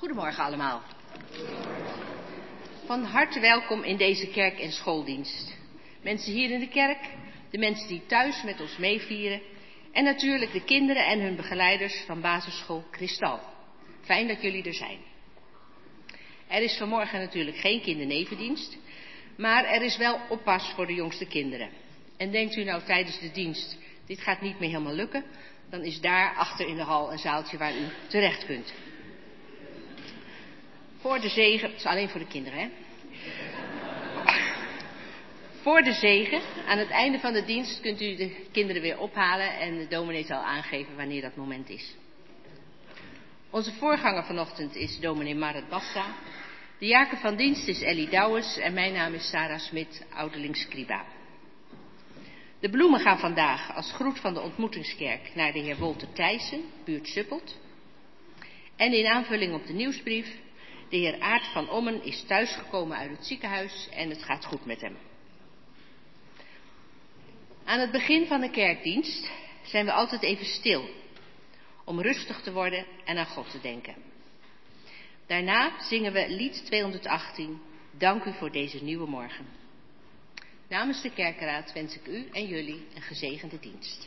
Goedemorgen allemaal. Van harte welkom in deze kerk- en schooldienst. Mensen hier in de kerk, de mensen die thuis met ons meevieren en natuurlijk de kinderen en hun begeleiders van basisschool Kristal. Fijn dat jullie er zijn. Er is vanmorgen natuurlijk geen kindernevendienst, maar er is wel oppas voor de jongste kinderen. En denkt u nou tijdens de dienst, dit gaat niet meer helemaal lukken, dan is daar achter in de hal een zaaltje waar u terecht kunt. Voor de zegen, het is alleen voor de kinderen hè. Voor de zegen, aan het einde van de dienst kunt u de kinderen weer ophalen en de dominee zal aangeven wanneer dat moment is. Onze voorganger vanochtend is dominee Marit Bassa. De jaken van dienst is Ellie Douwes en mijn naam is Sarah Smit, ouderling scriba. De bloemen gaan vandaag als groet van de ontmoetingskerk naar de heer Wolter Thijssen, buurt Suppelt. En in aanvulling op de nieuwsbrief, de heer Aart van Ommen is thuisgekomen uit het ziekenhuis en het gaat goed met hem. Aan het begin van de kerkdienst zijn we altijd even stil, om rustig te worden en aan God te denken. Daarna zingen we lied 218, Dank u voor deze nieuwe morgen. Namens de kerkenraad wens ik u en jullie een gezegende dienst.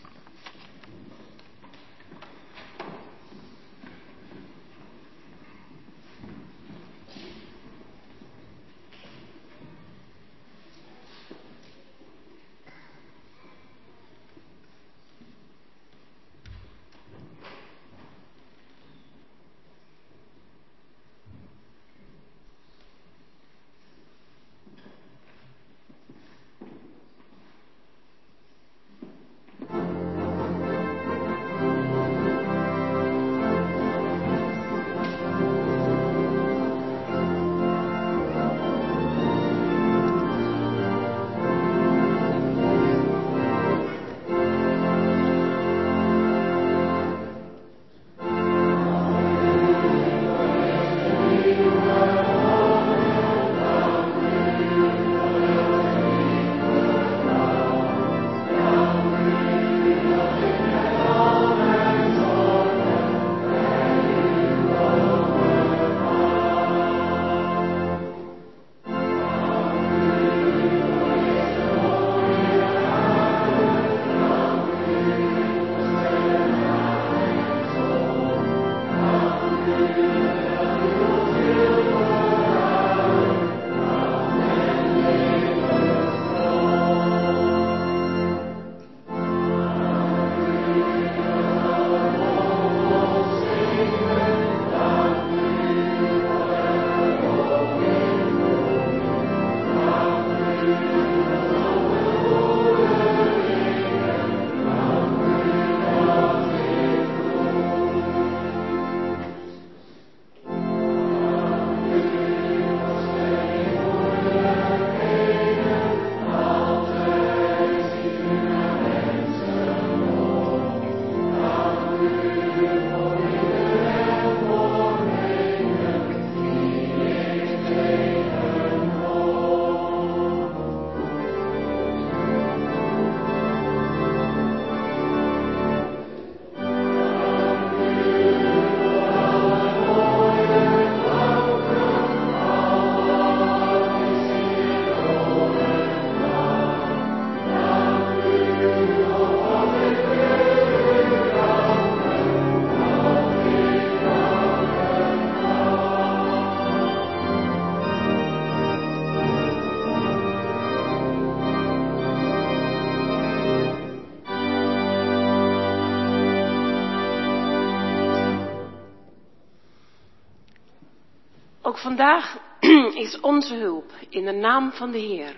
Ook vandaag is onze hulp in de naam van de Heer.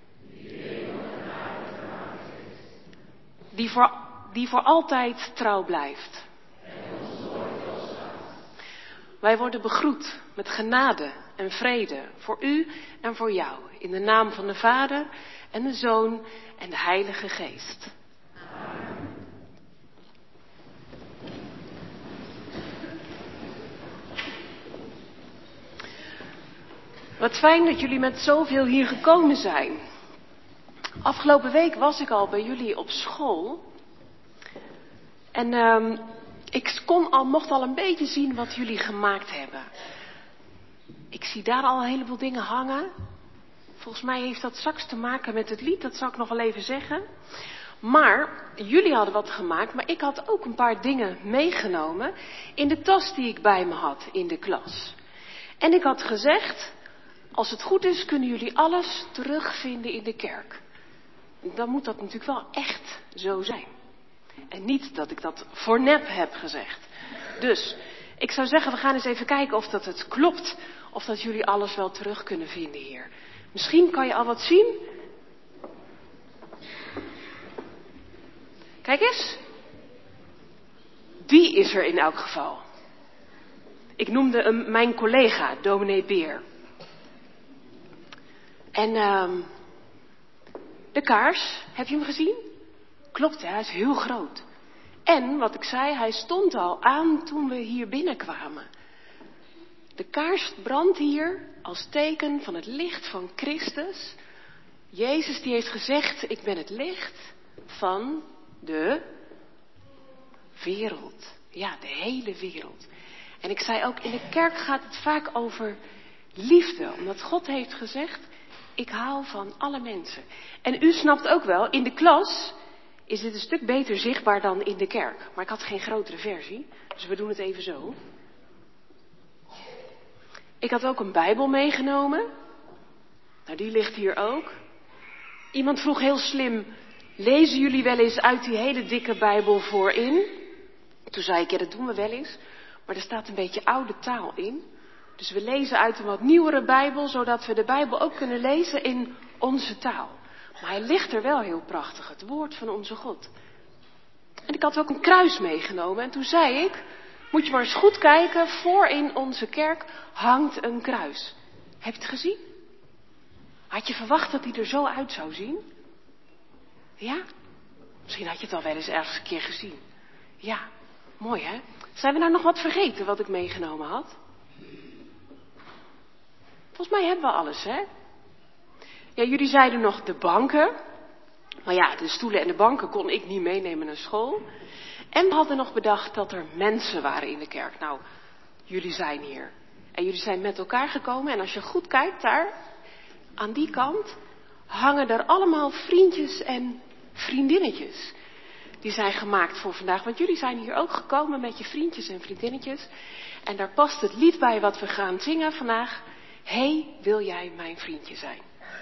Die voor altijd trouw blijft. Wij worden begroet met genade en vrede voor u en voor jou. In de naam van de Vader en de Zoon en de Heilige Geest. Wat fijn dat jullie met zoveel hier gekomen zijn. Afgelopen week was ik al bij jullie op school. En ik mocht al een beetje zien wat jullie gemaakt hebben. zie daar al een heleboel dingen hangen. Volgens mij heeft dat straks te maken met het lied, dat zal ik nog wel even zeggen. Maar jullie hadden wat gemaakt, maar ik had ook een paar dingen meegenomen in de tas die ik bij me had in de klas. En ik had gezegd, als het goed is kunnen jullie alles terugvinden in de kerk. Dan moet dat natuurlijk wel echt zo zijn. En niet dat ik dat voor nep heb gezegd. Dus ik zou zeggen, we gaan eens even kijken of dat het klopt. Of dat jullie alles wel terug kunnen vinden hier. Misschien kan je al wat zien. Kijk eens. Die is er in elk geval. Ik noemde hem mijn collega, dominee Beer. En de kaars, heb je hem gezien? Klopt, hè? Hij is heel groot. En wat ik zei, hij stond al aan toen we hier binnenkwamen. De kaars brandt hier als teken van het licht van Christus. Jezus die heeft gezegd, ik ben het licht van de wereld. Ja, de hele wereld. En ik zei ook, in de kerk gaat het vaak over liefde. Omdat God heeft gezegd, ik hou van alle mensen. En u snapt ook wel, in de klas is dit een stuk beter zichtbaar dan in de kerk. Maar ik had geen grotere versie, dus we doen het even zo. Ik had ook een Bijbel meegenomen. Nou, die ligt hier ook. Iemand vroeg heel slim, lezen jullie wel eens uit die hele dikke Bijbel voorin? Toen zei ik, ja, dat doen we wel eens. Maar er staat een beetje oude taal in. Dus we lezen uit een wat nieuwere Bijbel, zodat we de Bijbel ook kunnen lezen in onze taal. Maar hij ligt er wel heel prachtig, het woord van onze God. En ik had ook een kruis meegenomen en toen zei ik, moet je maar eens goed kijken, voor in onze kerk hangt een kruis. Heb je het gezien? Had je verwacht dat hij er zo uit zou zien? Ja? Misschien had je het al wel eens ergens een keer gezien. Ja, mooi hè? Zijn we nou nog wat vergeten wat ik meegenomen had? Volgens mij hebben we alles hè? Ja, jullie zeiden nog de banken. Maar ja, de stoelen en de banken kon ik niet meenemen naar school. En we hadden nog bedacht dat er mensen waren in de kerk. Nou, jullie zijn hier. En jullie zijn met elkaar gekomen. En als je goed kijkt daar, aan die kant, hangen er allemaal vriendjes en vriendinnetjes. Die zijn gemaakt voor vandaag. Want jullie zijn hier ook gekomen met je vriendjes en vriendinnetjes. En daar past het lied bij wat we gaan zingen vandaag. Hey, wil jij mijn vriendje zijn?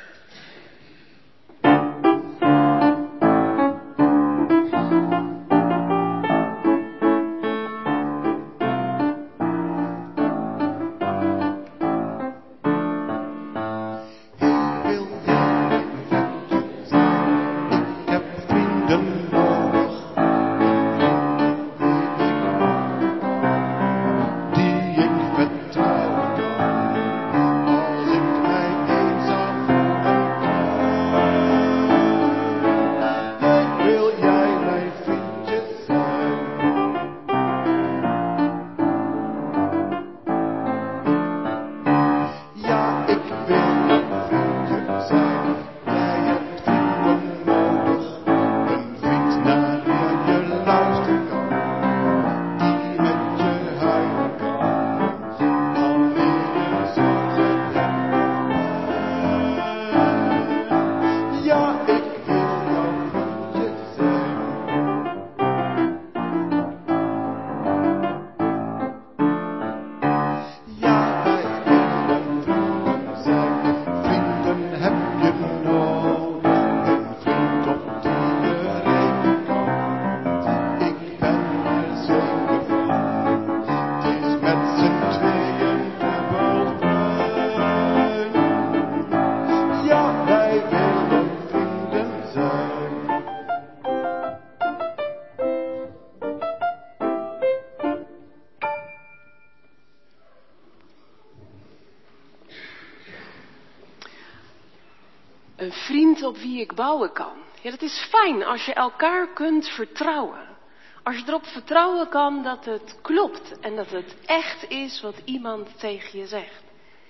Een vriend op wie ik bouwen kan. Ja, dat is fijn als je elkaar kunt vertrouwen. Als je erop vertrouwen kan dat het klopt en dat het echt is wat iemand tegen je zegt.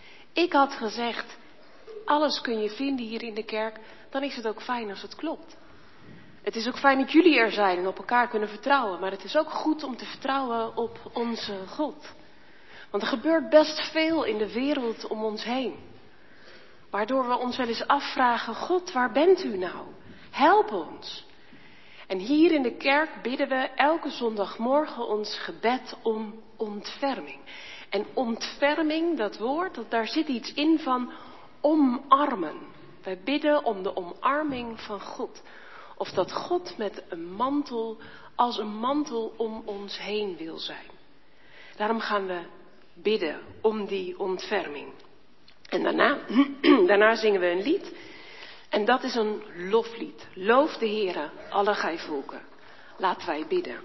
Ik had gezegd, alles kun je vinden hier in de kerk, dan is het ook fijn als het klopt. Het is ook fijn dat jullie er zijn en op elkaar kunnen vertrouwen, maar het is ook goed om te vertrouwen op onze God. Want er gebeurt best veel in de wereld om ons heen. Waardoor we ons wel eens afvragen, God, waar bent u nou? Help ons. En hier in de kerk bidden we elke zondagmorgen ons gebed om ontferming. En ontferming, dat woord, daar zit iets in van omarmen. Wij bidden om de omarming van God. Of dat God met een mantel, als een mantel om ons heen wil zijn. Daarom gaan we bidden om die ontferming. En daarna zingen we een lied. En dat is een loflied. Loof de Heere, alle gij volken. Laten wij bidden.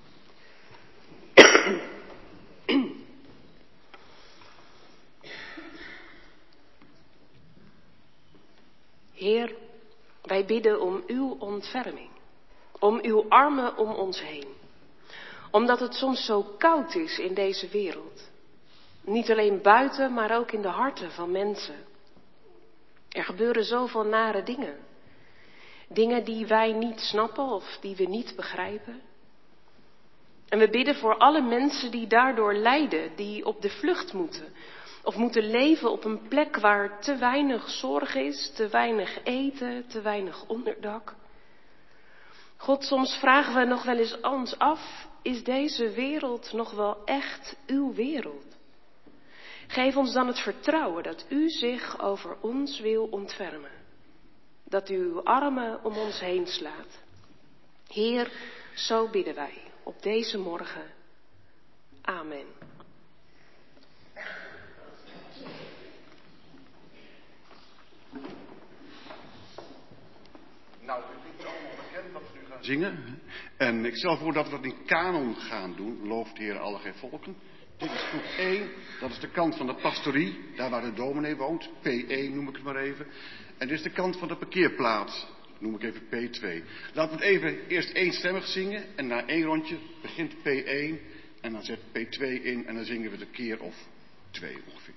Heer, wij bidden om uw ontferming. Om uw armen om ons heen. Omdat het soms zo koud is in deze wereld. Niet alleen buiten, maar ook in de harten van mensen. Er gebeuren zoveel nare dingen. Dingen die wij niet snappen of die we niet begrijpen. En we bidden voor alle mensen die daardoor lijden, die op de vlucht moeten. Of moeten leven op een plek waar te weinig zorg is, te weinig eten, te weinig onderdak. God, soms vragen we nog wel eens ons af, is deze wereld nog wel echt uw wereld? Geef ons dan het vertrouwen dat u zich over ons wil ontfermen. Dat u uw armen om ons heen slaat. Heer, zo bidden wij op deze morgen. Amen. Nou, het is allemaal bekend dat we nu gaan zingen. En ik stel voor dat we dat in kanon gaan doen. Looft de Heer alle gij volken. Dit is groep 1, dat is de kant van de pastorie, daar waar de dominee woont. P1 noem ik het maar even. En dit is de kant van de parkeerplaats, noem ik even P2. Laten we het even eerst eenstemmig zingen. En na 1 rondje begint P1 en dan zet P2 in en dan zingen we de keer of 2 ongeveer.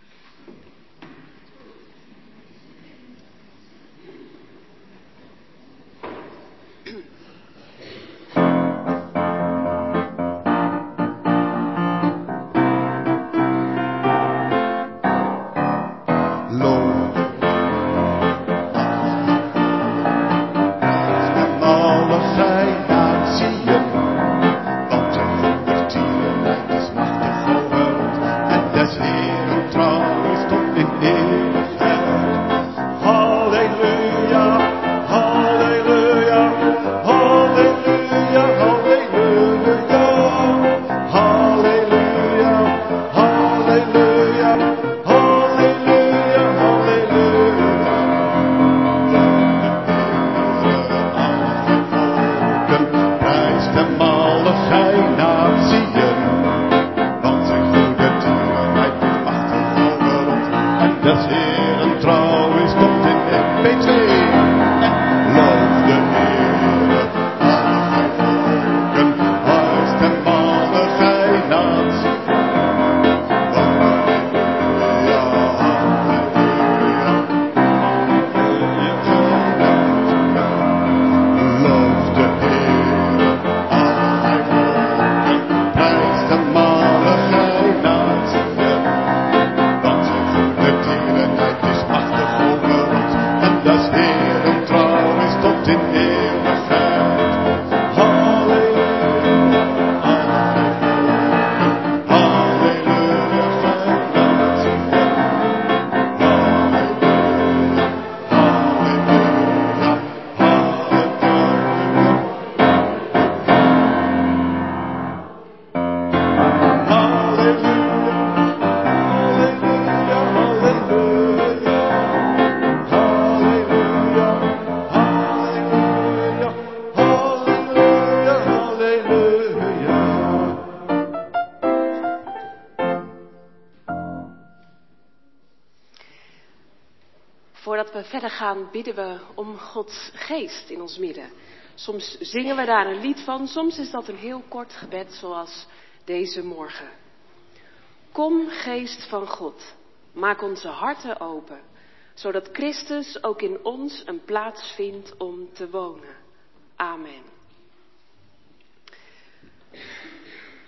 Voordat we verder gaan, bidden we om Gods geest in ons midden. Soms zingen we daar een lied van, soms is dat een heel kort gebed zoals deze morgen. Kom, geest van God, maak onze harten open, zodat Christus ook in ons een plaats vindt om te wonen. Amen.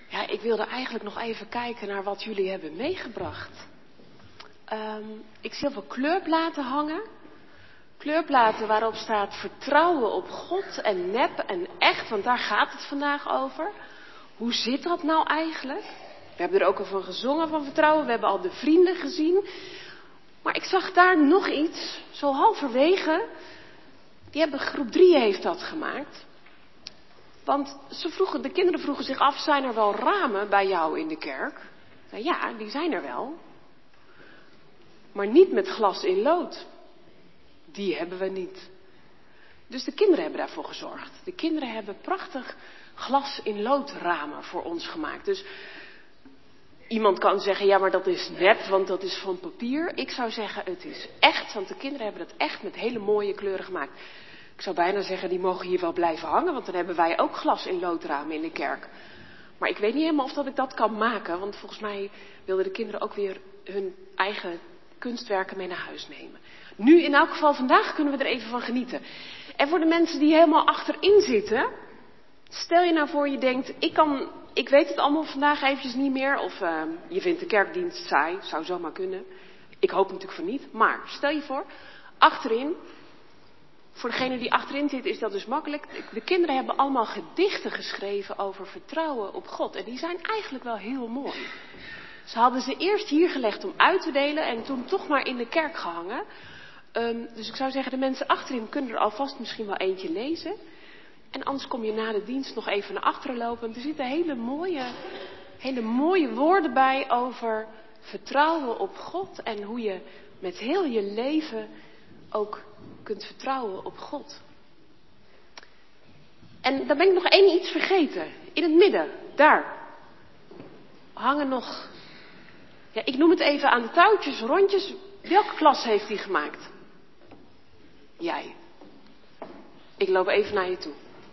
Ja, ik wilde eigenlijk nog even kijken naar wat jullie hebben meegebracht. Ik zie heel veel kleurplaten hangen. Kleurplaten waarop staat vertrouwen op God en nep en echt, want daar gaat het vandaag over. Hoe zit dat nou eigenlijk? We hebben er ook al van gezongen van vertrouwen, we hebben al de vrienden gezien. Maar ik zag daar nog iets, zo halverwege. Groep 3 heeft dat gemaakt. Want de kinderen vroegen zich af, zijn er wel ramen bij jou in de kerk? Nou ja, die zijn er wel. Maar niet met glas in lood. Die hebben we niet. Dus de kinderen hebben daarvoor gezorgd. De kinderen hebben prachtig glas in lood ramen voor ons gemaakt. Dus iemand kan zeggen, ja maar dat is nep, want dat is van papier. Ik zou zeggen, het is echt, want de kinderen hebben dat echt met hele mooie kleuren gemaakt. Ik zou bijna zeggen, die mogen hier wel blijven hangen, want dan hebben wij ook glas in loodramen in de kerk. Maar ik weet niet helemaal of dat ik dat kan maken, want volgens mij wilden de kinderen ook weer hun eigen kunstwerken mee naar huis nemen. Nu in elk geval, vandaag kunnen we er even van genieten. En voor de mensen die helemaal achterin zitten, stel je nou voor je denkt, ik weet het allemaal vandaag eventjes niet meer. Of je vindt de kerkdienst saai, zou zomaar kunnen. Ik hoop natuurlijk van niet, maar stel je voor, achterin, voor degene die achterin zit is dat dus makkelijk. De kinderen hebben allemaal gedichten geschreven over vertrouwen op God. En die zijn eigenlijk wel heel mooi. Ze hadden ze eerst hier gelegd om uit te delen en toen toch maar in de kerk gehangen. Dus ik zou zeggen, de mensen achterin kunnen er alvast misschien wel eentje lezen. En anders kom je na de dienst nog even naar achteren lopen. Want er zitten hele mooie woorden bij over vertrouwen op God. En hoe je met heel je leven ook kunt vertrouwen op God. En dan ben ik nog één iets vergeten. In het midden, daar, hangen nog, ja, ik noem het even aan de touwtjes, rondjes. Welke klas heeft die gemaakt? Jij. Ik loop even naar je toe.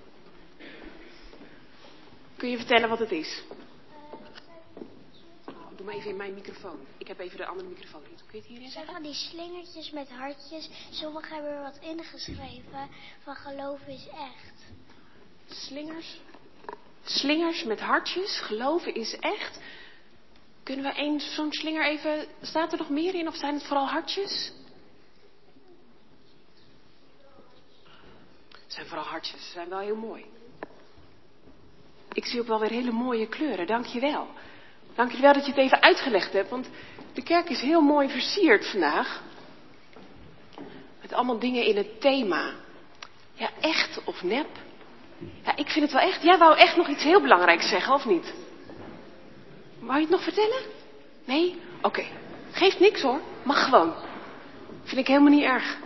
Kun je vertellen wat het is? Doe maar even in mijn microfoon. Ik heb even de andere microfoon niet. Kun je het hierin zeggen? Van die slingertjes met hartjes. Sommigen hebben er wat ingeschreven. Van geloof is echt. Slingers met hartjes. Geloven is echt. Kunnen we zo'n slinger even... Staat er nog meer in of zijn het vooral hartjes? Het zijn vooral hartjes. Ze zijn wel heel mooi. Ik zie ook wel weer hele mooie kleuren. Dank je wel. Dank je wel dat je het even uitgelegd hebt. Want de kerk is heel mooi versierd vandaag. Met allemaal dingen in het thema. Ja, echt of nep. Ja, ik vind het wel echt. Jij wou echt nog iets heel belangrijks zeggen, of niet? Wou je het nog vertellen? Nee? Oké. Geeft niks hoor. Mag gewoon. Vind ik helemaal niet erg.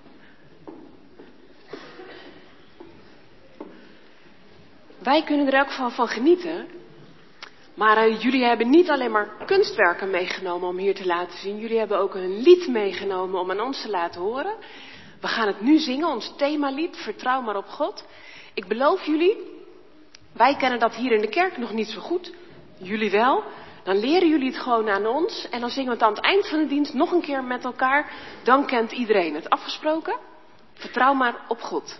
Wij kunnen er ook van genieten. Maar jullie hebben niet alleen maar kunstwerken meegenomen om hier te laten zien. Jullie hebben ook een lied meegenomen om aan ons te laten horen. We gaan het nu zingen, ons themalied, Vertrouw maar op God. Ik beloof jullie, wij kennen dat hier in de kerk nog niet zo goed. Jullie wel. Dan leren jullie het gewoon aan ons. En dan zingen we het aan het eind van de dienst nog een keer met elkaar. Dan kent iedereen het. Afgesproken? Vertrouw maar op God.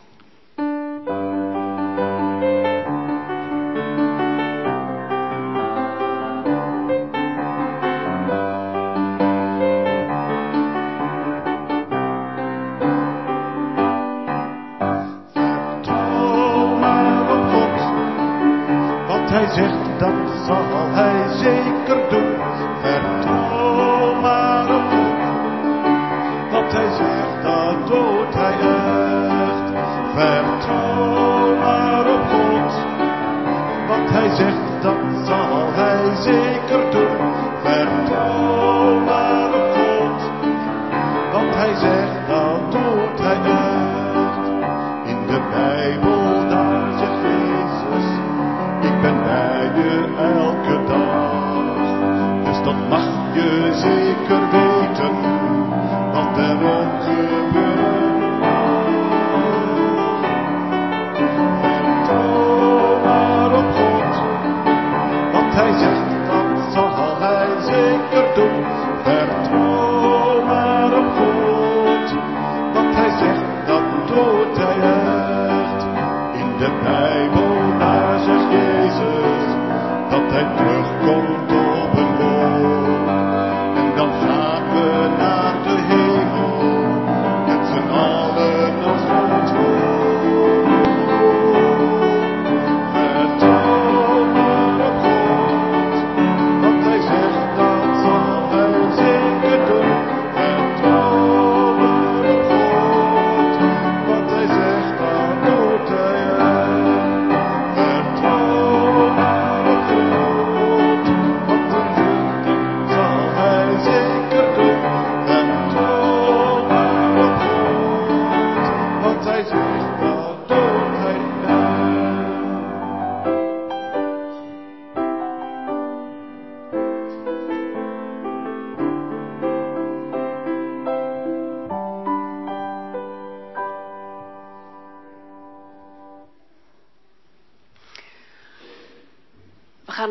Hij zegt, dat zal hij zeker doen. Vertrouw maar op God. Wat hij zegt, dat doet hij echt. Vertrouw maar op God. Wat hij zegt, dat zal hij zeker doen. Vertrouw maar op God. Wat hij zegt, dat doet hij echt. In de Bijbel, daar zegt Jezus, ik ben bij je elke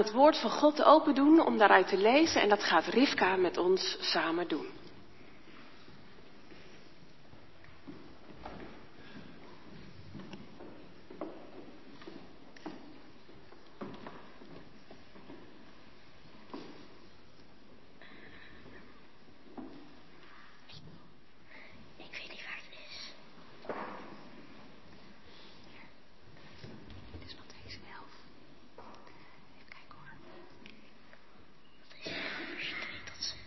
het woord van God open doen om daaruit te lezen en dat gaat Rivka met ons samen doen. Ik weet niet waar het is. Het is Mattheüs 11. Even kijken hoor. Mattheüs 11, vers 2 tot 6.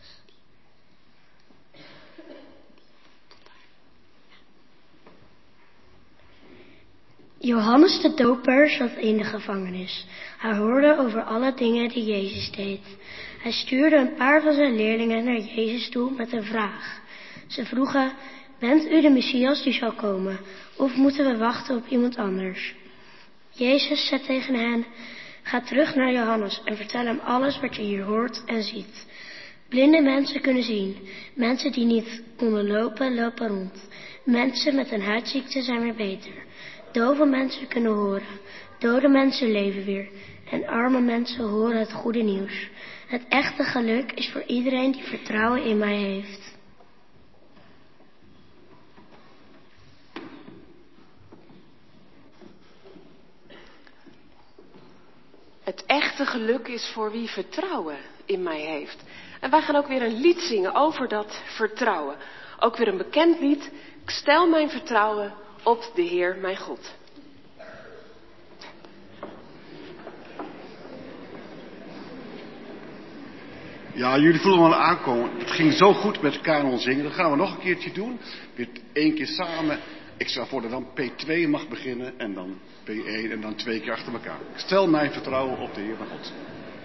Johannes de Doper zat in de gevangenis. Hij hoorde over alle dingen die Jezus deed. Hij stuurde een paar van zijn leerlingen naar Jezus toe met een vraag. Ze vroegen: bent u de Messias die zal komen, of moeten we wachten op iemand anders? Jezus zei tegen hen: ga terug naar Johannes en vertel hem alles wat je hier hoort en ziet. Blinde mensen kunnen zien. Mensen die niet konden lopen, lopen rond. Mensen met een huidziekte zijn weer beter. Dove mensen kunnen horen. Dode mensen leven weer. En arme mensen horen het goede nieuws. Het echte geluk is voor iedereen die vertrouwen in mij heeft. Het echte geluk is voor wie vertrouwen in mij heeft. En wij gaan ook weer een lied zingen over dat vertrouwen. Ook weer een bekend lied. Ik stel mijn vertrouwen op de Heer mijn God. Ja, jullie voelen me al aankomen. Het ging zo goed met kanon zingen. Dat gaan we nog een keertje doen. Weer 1 keer samen. Ik stel voor dat dan P2 mag beginnen. En dan P1 en dan 2 keer achter elkaar. Ik stel mijn vertrouwen op de Heer mijn God.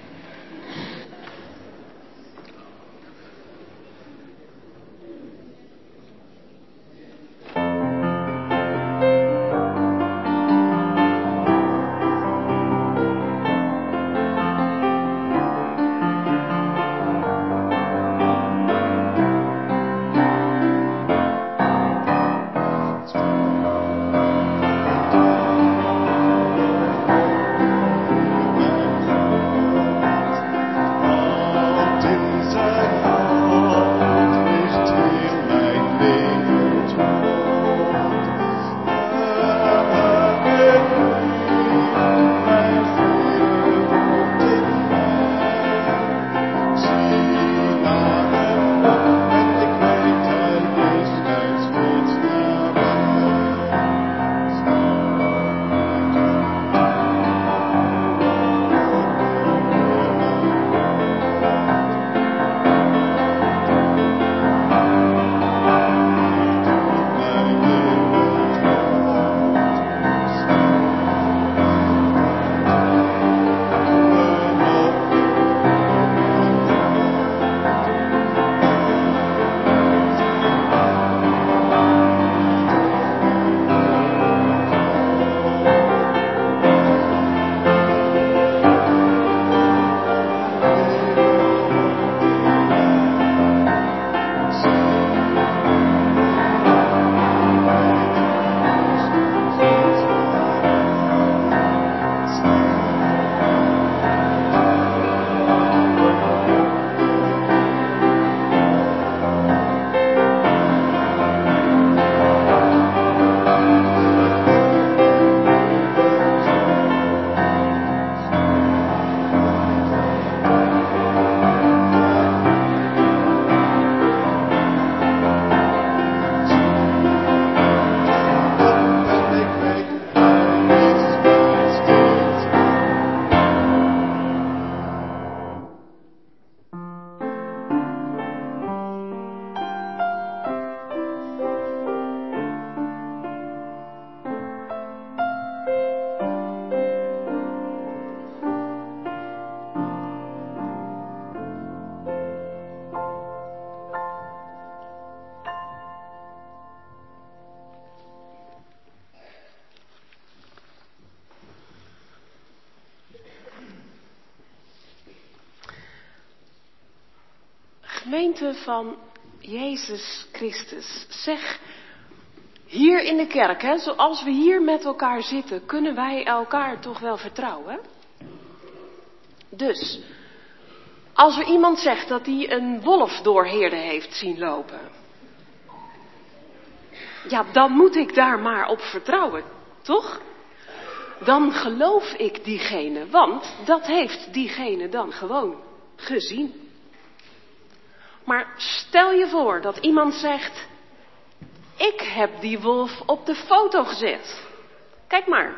Gemeente van Jezus Christus, zeg, hier in de kerk, hè, zoals we hier met elkaar zitten, kunnen wij elkaar toch wel vertrouwen? Dus, als er iemand zegt dat hij een wolf door Heerde heeft zien lopen, ja, dan moet ik daar maar op vertrouwen, toch? Dan geloof ik diegene, want dat heeft diegene dan gewoon gezien. Maar stel je voor dat iemand zegt, ik heb die wolf op de foto gezet. Kijk maar.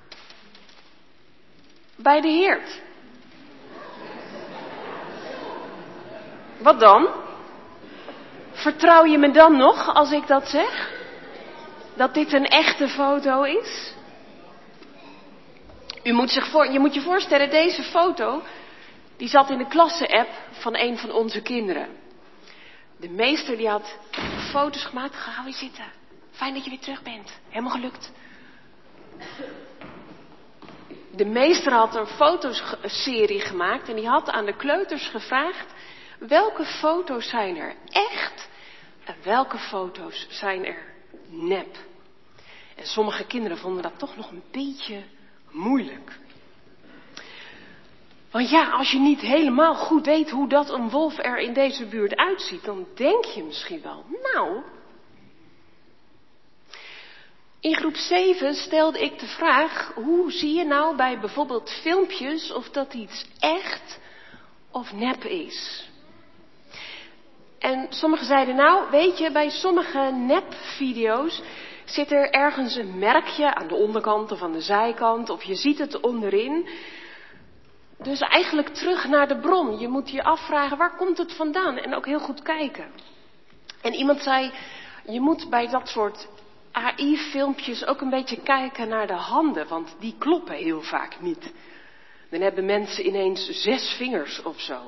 Bij de Heerd. Wat dan? Vertrouw je me dan nog als ik dat zeg? Dat dit een echte foto is? Je moet je voorstellen, deze foto, die zat in de klasse-app van een van onze kinderen. De meester die had foto's gemaakt. Ga weer zitten. Fijn dat je weer terug bent. Helemaal gelukt. De meester had een fotoserie gemaakt en die had aan de kleuters gevraagd, welke foto's zijn er echt en welke foto's zijn er nep. En sommige kinderen vonden dat toch nog een beetje moeilijk. Want ja, als je niet helemaal goed weet hoe dat een wolf er in deze buurt uitziet, dan denk je misschien wel, nou. In groep 7 stelde ik de vraag, hoe zie je nou bij bijvoorbeeld filmpjes of dat iets echt of nep is? En sommigen zeiden, nou, weet je, bij sommige nepvideo's zit er ergens een merkje aan de onderkant of aan de zijkant, of je ziet het onderin. Dus eigenlijk terug naar de bron. Je moet je afvragen, waar komt het vandaan? En ook heel goed kijken. En iemand zei, je moet bij dat soort AI-filmpjes ook een beetje kijken naar de handen, want die kloppen heel vaak niet. Dan hebben mensen ineens 6 vingers of zo.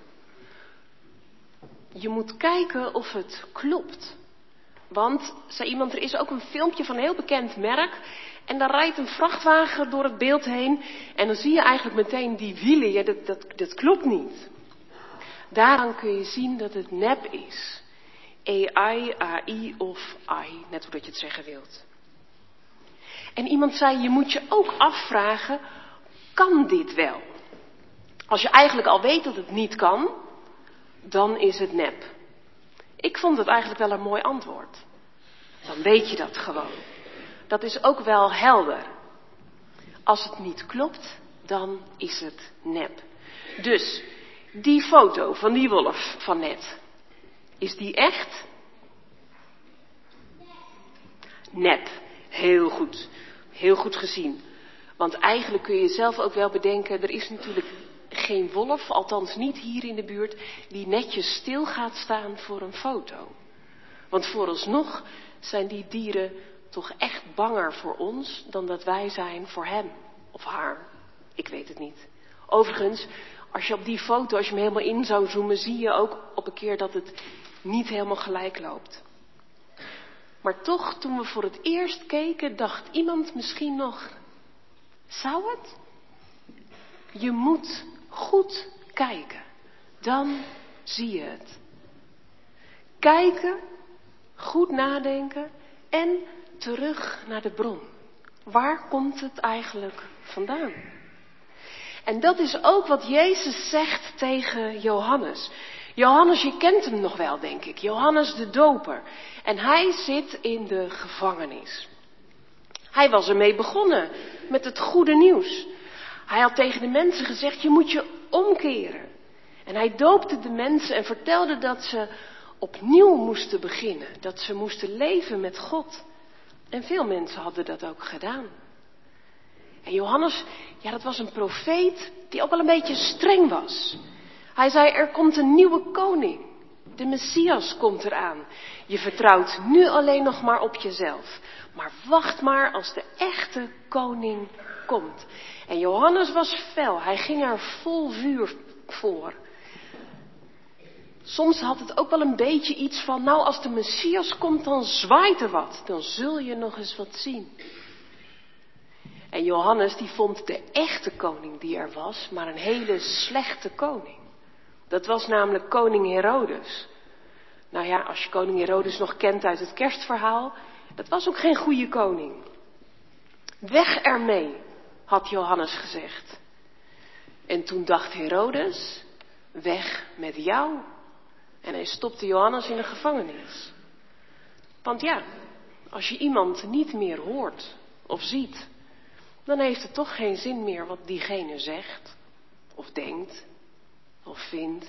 Je moet kijken of het klopt. Want, zei iemand, er is ook een filmpje van een heel bekend merk. En daar rijdt een vrachtwagen door het beeld heen. En dan zie je eigenlijk meteen die wielen. Ja, dat klopt niet. Daaraan kun je zien dat het nep is. AI, AI of AI. Net hoe dat je het zeggen wilt. En iemand zei, je moet je ook afvragen, kan dit wel? Als je eigenlijk al weet dat het niet kan, dan is het nep. Ik vond het eigenlijk wel een mooi antwoord. Dan weet je dat gewoon. Dat is ook wel helder. Als het niet klopt, dan is het nep. Dus, die foto van die wolf van net, is die echt? Nep. Heel goed. Heel goed gezien. Want eigenlijk kun je zelf ook wel bedenken, er is natuurlijk geen wolf, althans niet hier in de buurt, die netjes stil gaat staan voor een foto. Want vooralsnog zijn die dieren toch echt banger voor ons dan dat wij zijn voor hem of haar. Ik weet het niet. Overigens, als je op die foto, als je hem helemaal in zou zoomen, zie je ook op een keer dat het niet helemaal gelijk loopt. Maar toch, toen we voor het eerst keken, dacht iemand misschien nog, zou het? Je moet goed kijken. Dan zie je het. Kijken, goed nadenken en terug naar de bron. Waar komt het eigenlijk vandaan? En dat is ook wat Jezus zegt tegen Johannes. Johannes, je kent hem nog wel, denk ik. Johannes de Doper. En hij zit in de gevangenis. Hij was ermee begonnen met het goede nieuws. Hij had tegen de mensen gezegd, je moet je omkeren. En hij doopte de mensen en vertelde dat ze opnieuw moesten beginnen. Dat ze moesten leven met God. En veel mensen hadden dat ook gedaan. En Johannes, ja, dat was een profeet die ook wel een beetje streng was. Hij zei, er komt een nieuwe koning. De Messias komt eraan. Je vertrouwt nu alleen nog maar op jezelf. Maar wacht maar als de echte koning komt. En Johannes was fel. Hij ging er vol vuur voor. Soms had het ook wel een beetje iets van, nou als de Messias komt, dan zwaait er wat. Dan zul je nog eens wat zien. En Johannes die vond de echte koning die er was, maar een hele slechte koning. Dat was namelijk koning Herodes. Nou ja, als je koning Herodes nog kent uit het kerstverhaal, dat was ook geen goede koning. Weg ermee, had Johannes gezegd. En toen dacht Herodes, weg met jou. En hij stopte Johannes in de gevangenis. Want ja, als je iemand niet meer hoort of ziet, dan heeft het toch geen zin meer wat diegene zegt, of denkt, of vindt.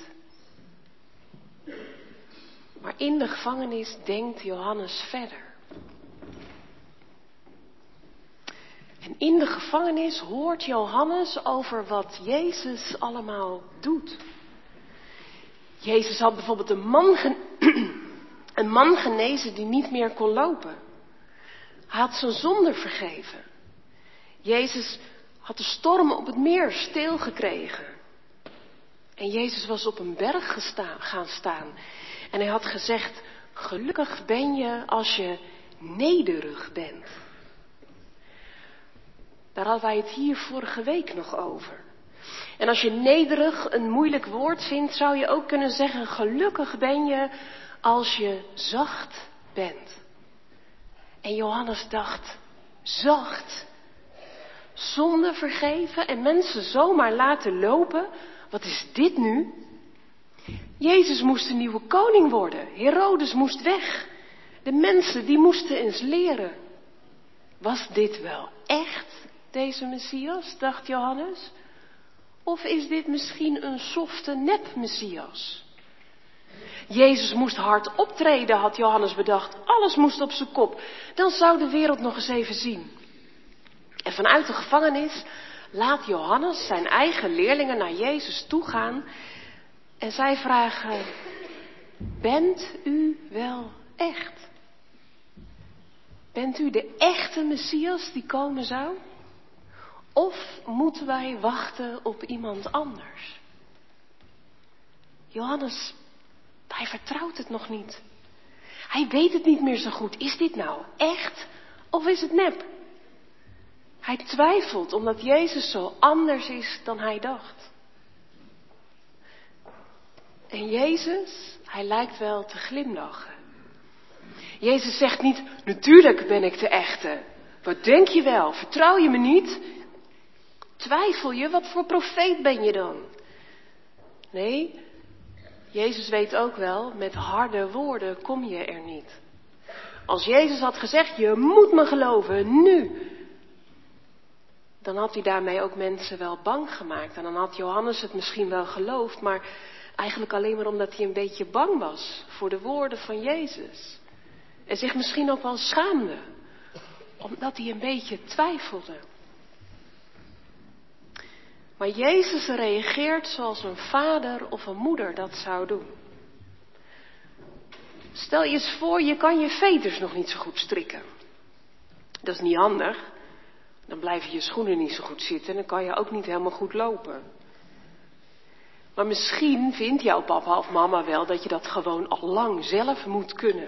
Maar in de gevangenis denkt Johannes verder. En in de gevangenis hoort Johannes over wat Jezus allemaal doet. Jezus had bijvoorbeeld een man genezen die niet meer kon lopen. Hij had zijn zonde vergeven. Jezus had de storm op het meer stilgekregen. En Jezus was op een berg gaan staan. En hij had gezegd, gelukkig ben je als je nederig bent. Daar hadden wij het hier vorige week nog over. En als je nederig een moeilijk woord vindt, zou je ook kunnen zeggen, gelukkig ben je als je zacht bent. En Johannes dacht, zacht, zonde vergeven en mensen zomaar laten lopen, wat is dit nu? Jezus moest een nieuwe koning worden, Herodes moest weg. De mensen die moesten eens leren. Was dit wel echt deze Messias, dacht Johannes? Of is dit misschien een softe nep-Messias? Jezus moest hard optreden, had Johannes bedacht. Alles moest op zijn kop. Dan zou de wereld nog eens even zien. En vanuit de gevangenis laat Johannes zijn eigen leerlingen naar Jezus toe gaan. En zij vragen, bent u wel echt? Bent u de echte Messias die komen zou? Of moeten wij wachten op iemand anders? Johannes, hij vertrouwt het nog niet. Hij weet het niet meer zo goed. Is dit nou echt of is het nep? Hij twijfelt omdat Jezus zo anders is dan hij dacht. En Jezus, hij lijkt wel te glimlachen. Jezus zegt niet, natuurlijk ben ik de echte. Wat denk je wel? Vertrouw je me niet? Twijfel je? Wat voor profeet ben je dan? Nee, Jezus weet ook wel, met harde woorden kom je er niet. Als Jezus had gezegd, je moet me geloven, nu. Dan had hij daarmee ook mensen wel bang gemaakt. En dan had Johannes het misschien wel geloofd, maar eigenlijk alleen maar omdat hij een beetje bang was voor de woorden van Jezus. En zich misschien ook wel schaamde, omdat hij een beetje twijfelde. Maar Jezus reageert zoals een vader of een moeder dat zou doen. Stel je eens voor, je kan je veters nog niet zo goed strikken. Dat is niet handig. Dan blijven je schoenen niet zo goed zitten en dan kan je ook niet helemaal goed lopen. Maar misschien vindt jouw papa of mama wel dat je dat gewoon al lang zelf moet kunnen.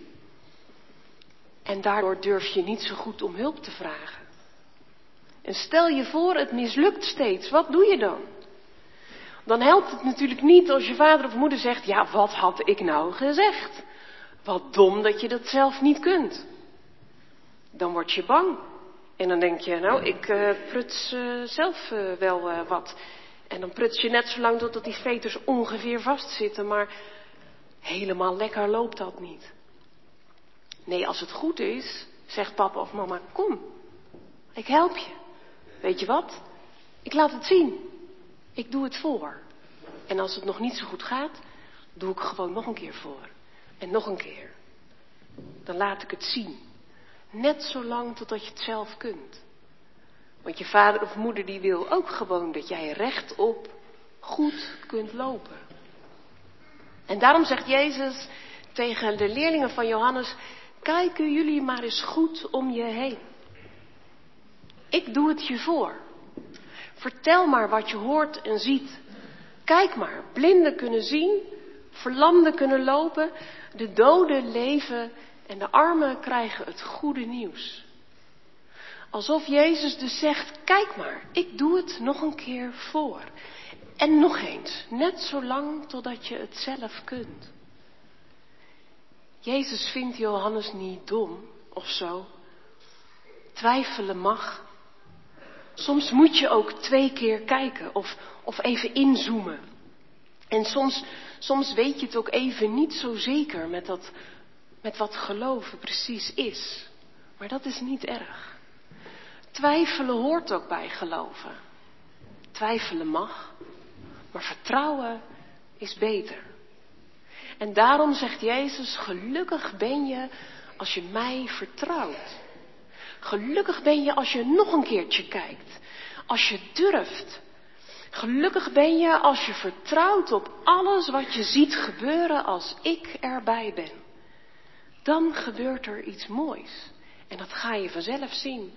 En daardoor durf je niet zo goed om hulp te vragen. En stel je voor, het mislukt steeds. Wat doe je dan? Dan helpt het natuurlijk niet als je vader of moeder zegt, ja, wat had ik nou gezegd? Wat dom dat je dat zelf niet kunt. Dan word je bang. En dan denk je, nou, ik pruts zelf wel wat. En dan pruts je net zo lang totdat die veters ongeveer vastzitten. Maar helemaal lekker loopt dat niet. Nee, als het goed is, zegt papa of mama, kom, ik help je. Weet je wat? Ik laat het zien. Ik doe het voor. En als het nog niet zo goed gaat, doe ik gewoon nog een keer voor. En nog een keer. Dan laat ik het zien. Net zo lang totdat je het zelf kunt. Want je vader of moeder die wil ook gewoon dat jij rechtop goed kunt lopen. En daarom zegt Jezus tegen de leerlingen van Johannes, kijken jullie maar eens goed om je heen. Ik doe het je voor. Vertel maar wat je hoort en ziet. Kijk maar, blinden kunnen zien, verlamden kunnen lopen, de doden leven en de armen krijgen het goede nieuws. Alsof Jezus dus zegt, kijk maar, ik doe het nog een keer voor. En nog eens, net zo lang totdat je het zelf kunt. Jezus vindt Johannes niet dom of zo. Twijfelen mag. Soms moet je ook 2 keer kijken of even inzoomen. En soms weet je het ook even niet zo zeker met wat geloven precies is. Maar dat is niet erg. Twijfelen hoort ook bij geloven. Twijfelen mag, maar vertrouwen is beter. En daarom zegt Jezus, gelukkig ben je als je mij vertrouwt. Gelukkig ben je als je nog een keertje kijkt. Als je durft. Gelukkig ben je als je vertrouwt op alles wat je ziet gebeuren als ik erbij ben. Dan gebeurt er iets moois. En dat ga je vanzelf zien.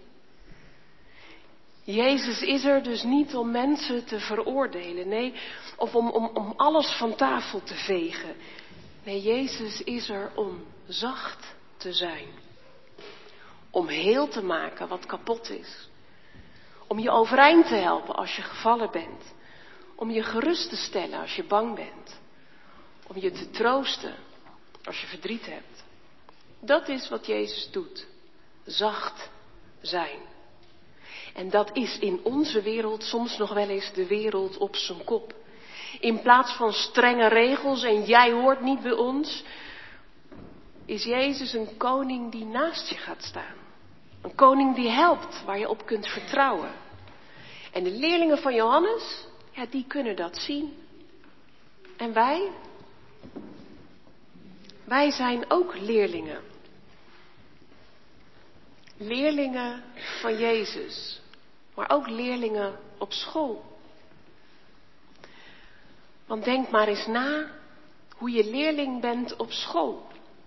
Jezus is er dus niet om mensen te veroordelen. Nee, of om alles van tafel te vegen. Nee, Jezus is er om zacht te zijn. Om heel te maken wat kapot is. Om je overeind te helpen als je gevallen bent. Om je gerust te stellen als je bang bent. Om je te troosten als je verdriet hebt. Dat is wat Jezus doet. Zacht zijn. En dat is in onze wereld soms nog wel eens de wereld op zijn kop. In plaats van strenge regels en jij hoort niet bij ons, is Jezus een koning die naast je gaat staan. Een koning die helpt, waar je op kunt vertrouwen. En de leerlingen van Johannes, ja, die kunnen dat zien. En wij? Wij zijn ook leerlingen. Leerlingen van Jezus, maar ook leerlingen op school. Want denk maar eens na hoe je leerling bent op school.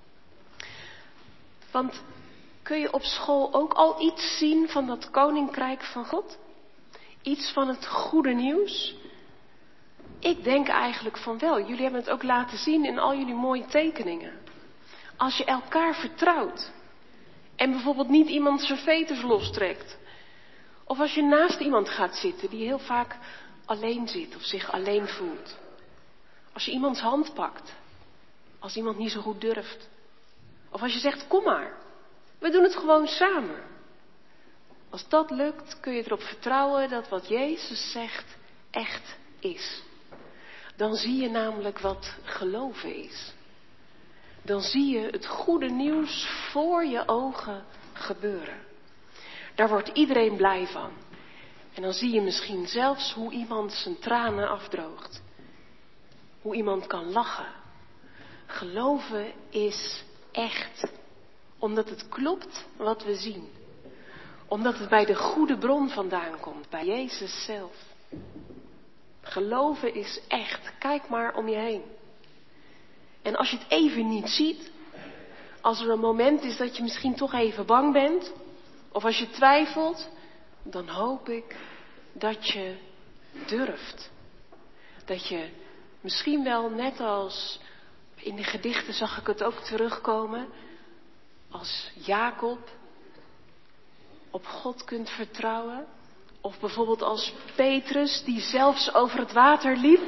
Want kun je op school ook al iets zien van dat koninkrijk van God? Iets van het goede nieuws? Ik denk eigenlijk van wel. Jullie hebben het ook laten zien in al jullie mooie tekeningen. Als je elkaar vertrouwt. En bijvoorbeeld niet iemand zijn veters lostrekt. Of als je naast iemand gaat zitten die heel vaak alleen zit of zich alleen voelt. Als je iemands hand pakt. Als iemand niet zo goed durft. Of als je zegt, kom maar. We doen het gewoon samen. Als dat lukt, kun je erop vertrouwen dat wat Jezus zegt echt is. Dan zie je namelijk wat geloven is. Dan zie je het goede nieuws voor je ogen gebeuren. Daar wordt iedereen blij van. En dan zie je misschien zelfs hoe iemand zijn tranen afdroogt. Hoe iemand kan lachen. Geloven is echt. Omdat het klopt wat we zien. Omdat het bij de goede bron vandaan komt. Bij Jezus zelf. Geloven is echt. Kijk maar om je heen. En als je het even niet ziet. Als er een moment is dat je misschien toch even bang bent. Of als je twijfelt. Dan hoop ik dat je durft. Dat je misschien wel net als in de gedichten zag ik het ook terugkomen. Als Jacob op God kunt vertrouwen. Of bijvoorbeeld als Petrus die zelfs over het water liep.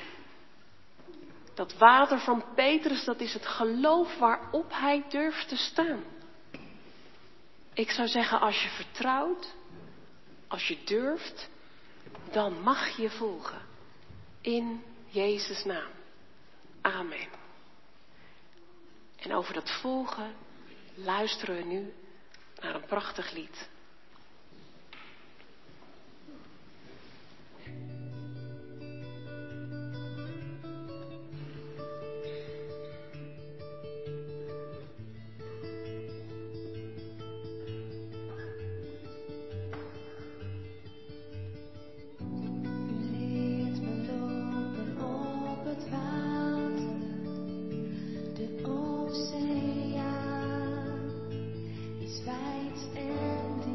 Dat water van Petrus, dat is het geloof waarop hij durft te staan. Ik zou zeggen, als je vertrouwt, als je durft, dan mag je volgen. In Jezus' naam. Amen. En over dat volgen luisteren we nu naar een prachtig lied. Wijd en diep.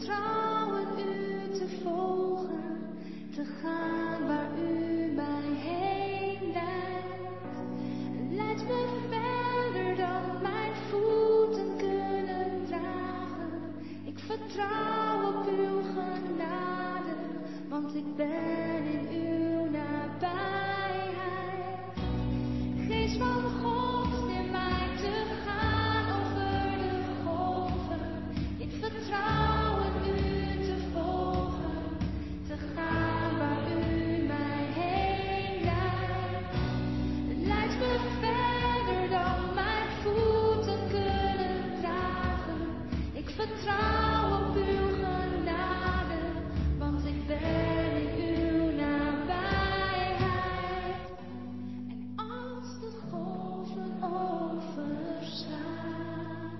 vertrouwen u te volgen, te gaan waar u mij heen leidt. Leidt me verder dan mijn voeten kunnen dragen. Ik vertrouw op uw genade, want ik ben in uw nabijheid. Geest van God, leer mij te gaan over de golven. Ik vertrouw in u te volgen, te gaan waar u mij heen leidt. Het leidt me verder dan mijn voeten kunnen dragen. Ik vertrouw op uw genade, want ik ben in uw nabijheid. En als de golven overslaan,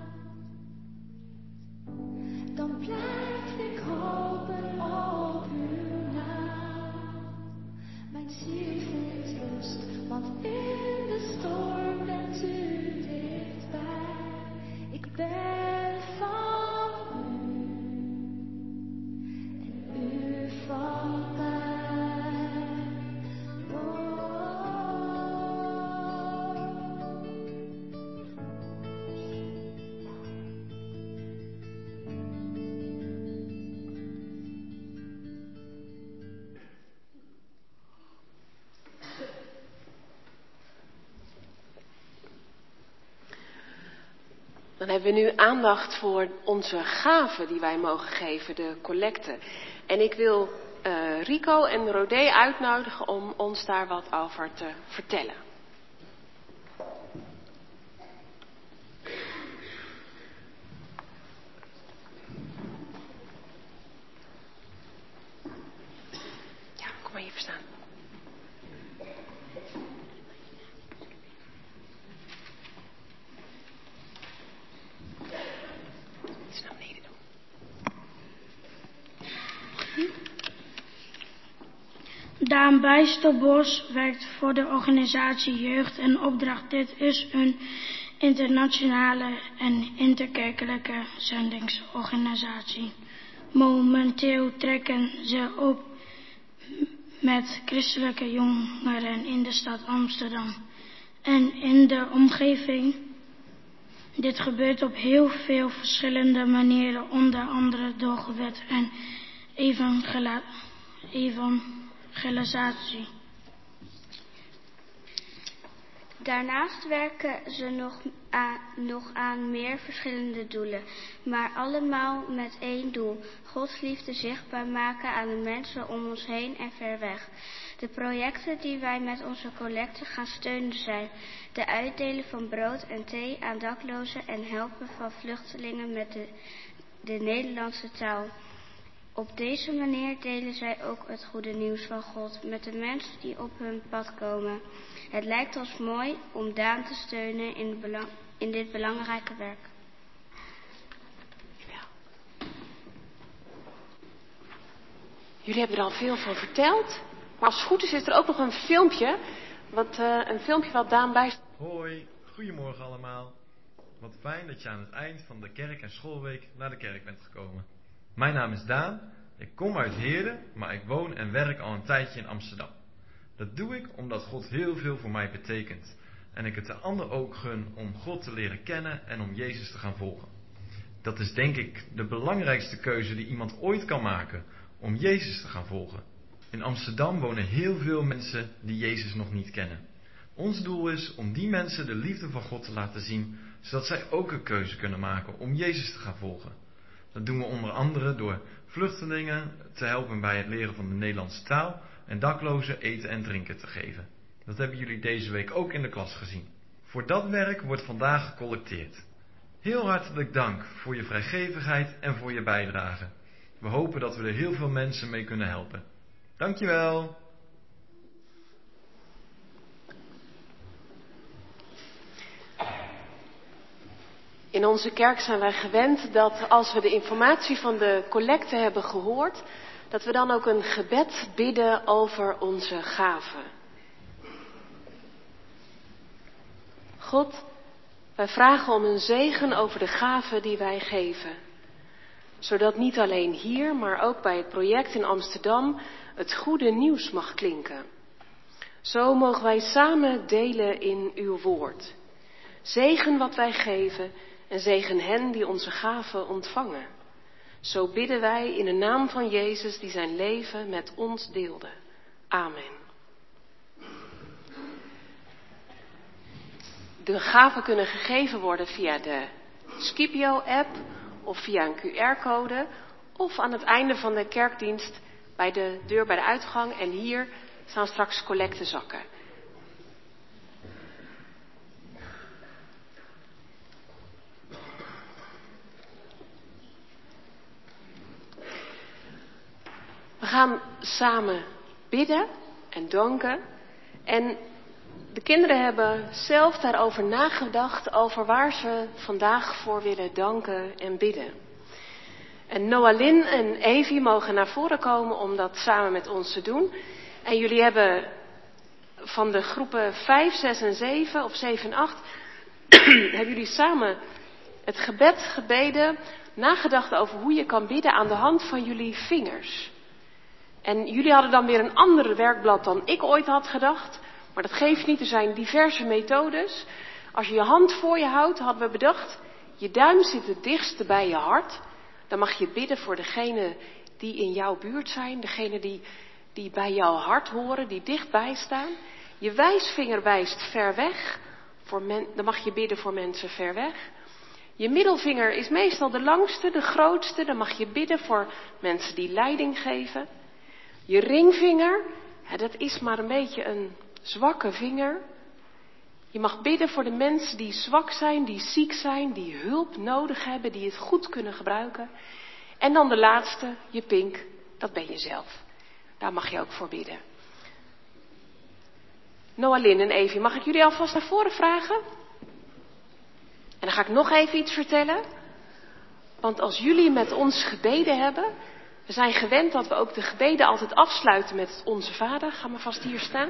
dan blijf ik hopen op uw naam. Mijn ziel vindt rust, want in de storm bent u dichtbij. Ik ben van u en u van mij. Oh. Dan hebben we nu aandacht voor onze gaven die wij mogen geven, de collecte. En ik wil Rico en Rodé uitnodigen om ons daar wat over te vertellen. Ja, kom maar even staan. Iets naar beneden doen. Daan Bijsterbos werkt voor de organisatie Jeugd en Opdracht. Dit is een internationale en interkerkelijke zendingsorganisatie. Momenteel trekken ze op met christelijke jongeren in de stad Amsterdam en in de omgeving. Dit gebeurt op heel veel verschillende manieren, onder andere door gebed en evangelisatie. Daarnaast werken ze nog aan meer verschillende doelen, maar allemaal met één doel: Gods liefde zichtbaar maken aan de mensen om ons heen en ver weg. De projecten die wij met onze collecte gaan steunen zijn: de uitdelen van brood en thee aan daklozen en helpen van vluchtelingen met de Nederlandse taal. Op deze manier delen zij ook het goede nieuws van God met de mensen die op hun pad komen. Het lijkt ons mooi om Daan te steunen in dit belangrijke werk. Jullie hebben er al veel van verteld, maar als het goed is er ook nog een filmpje wat Daan Bijsterbos. Hoi, goedemorgen allemaal. Wat fijn dat je aan het eind van de kerk- en schoolweek naar de kerk bent gekomen. Mijn naam is Daan, ik kom uit Heerden, maar ik woon en werk al een tijdje in Amsterdam. Dat doe ik omdat God heel veel voor mij betekent en ik het de ander ook gun om God te leren kennen en om Jezus te gaan volgen. Dat is denk ik de belangrijkste keuze die iemand ooit kan maken, om Jezus te gaan volgen. In Amsterdam wonen heel veel mensen die Jezus nog niet kennen. Ons doel is om die mensen de liefde van God te laten zien, zodat zij ook een keuze kunnen maken om Jezus te gaan volgen. Dat doen we onder andere door vluchtelingen te helpen bij het leren van de Nederlandse taal en daklozen eten en drinken te geven. Dat hebben jullie deze week ook in de klas gezien. Voor dat werk wordt vandaag gecollecteerd. Heel hartelijk dank voor je vrijgevigheid en voor je bijdrage. We hopen dat we er heel veel mensen mee kunnen helpen. Dankjewel. In onze kerk zijn wij gewend dat als we de informatie van de collecte hebben gehoord, dat we dan ook een gebed bidden over onze gaven. God, wij vragen om een zegen over de gaven die wij geven. Zodat niet alleen hier, maar ook bij het project in Amsterdam het goede nieuws mag klinken. Zo mogen wij samen delen in uw woord. Zegen wat wij geven en zegen hen die onze gaven ontvangen. Zo bidden wij in de naam van Jezus die zijn leven met ons deelde. Amen. De gaven kunnen gegeven worden via de Scipio-app of via een QR-code of aan het einde van de kerkdienst bij de deur bij de uitgang en hier staan straks collectezakken. We gaan samen bidden en danken. En de kinderen hebben zelf daarover nagedacht, over waar ze vandaag voor willen danken en bidden. En Noalyn en Evie mogen naar voren komen om dat samen met ons te doen. En jullie hebben van de groepen 5, 6 en 7, of 7 en 8, hebben jullie samen het gebed gebeden, nagedacht over hoe je kan bidden aan de hand van jullie vingers. En jullie hadden dan weer een ander werkblad dan ik ooit had gedacht. Maar dat geeft niet, er zijn diverse methodes. Als je je hand voor je houdt, hadden we bedacht, je duim zit het dichtste bij je hart. Dan mag je bidden voor degene die in jouw buurt zijn, degene die bij jouw hart horen, die dichtbij staan. Je wijsvinger wijst ver weg, dan mag je bidden voor mensen ver weg. Je middelvinger is meestal de langste, de grootste, dan mag je bidden voor mensen die leiding geven. Je ringvinger, dat is maar een beetje een zwakke vinger. Je mag bidden voor de mensen die zwak zijn, die ziek zijn, die hulp nodig hebben, die het goed kunnen gebruiken. En dan de laatste, je pink, dat ben je zelf. Daar mag je ook voor bidden. Noalyn en Evie, mag ik jullie alvast naar voren vragen? En dan ga ik nog even iets vertellen. Want als jullie met ons gebeden hebben, we zijn gewend dat we ook de gebeden altijd afsluiten met Onze Vader. Ga maar vast hier staan.